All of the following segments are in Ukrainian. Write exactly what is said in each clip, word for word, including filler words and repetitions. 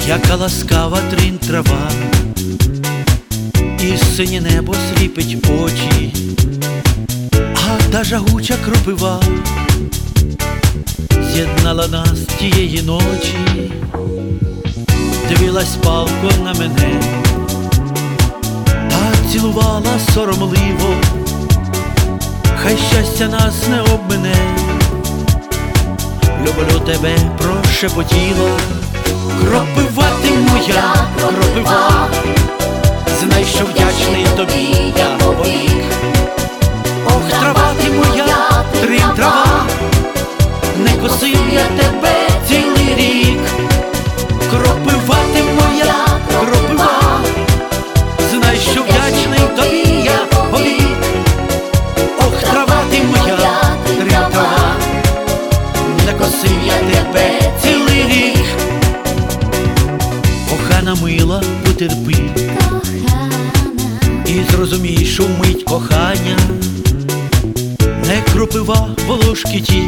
яка ласкава тринь трава, і синє небо сліпить очі, а та жагуча кропива з'єднала нас тієї ночі. Дивилась палко на мене та цілувала соромливо, хай щастя нас не обмине. Люблю тебе, прошепотіла. Кропива ти моя, кропива, знай, що вдячний тобі я повік. Ох, трава ти моя, тринь трава, не косив я тебе цілий рік. Кропива ти моя, кропива, знай, що вдячний тобі я повік. Ох, трава ти моя, тринь трава, не косив я тебе цілий рік. Кохана мила, потерпи, і зрозумій, що вмить кохання не кропива волошки ті,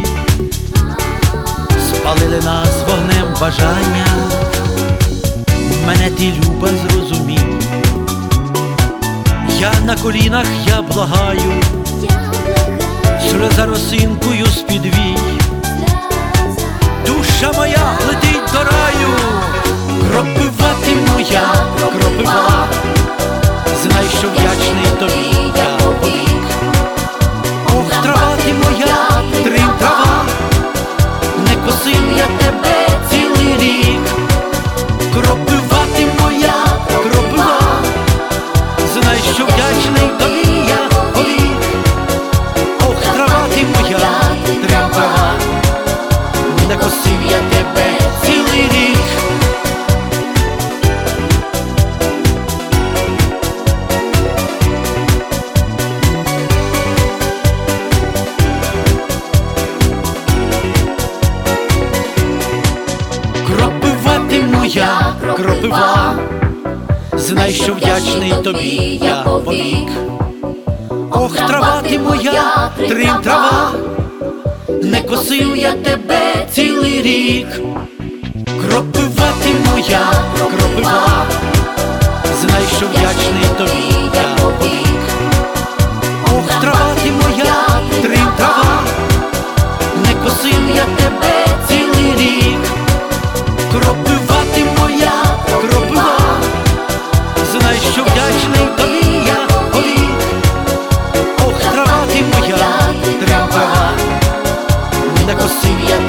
спалили нас вогнем бажання. Мене ти, люба, зрозумій, я на колінах, я благаю, сльоза росинкою з-під вій, душа моя летить до раю. Кропива ти моя, кропива, знай, що вдячний тобі я повік. Ох, трава ти моя, тринь трава, не косив я тебе цілий рік. Кропива ти моя, кропива, знай, що вдячний тобі я повік. Ох, трава ти моя, тринь трава, не косив я тебе цілий рік. Кропива ти моя, кропива, знай, що вдячний тобі я повік. Ох, трава ти моя, тринь трава, не косив я тебе цілий рік. Кропива ти моя, кропива, знай, що вдячний тобі я повік. Ох, трава ти моя, тринь трава, не косив я тебе цілий рік. Кропива ти моя, кропива, знай, що вдячний тобі я повік. Ох, трава ти моя, тринь трава, не косив я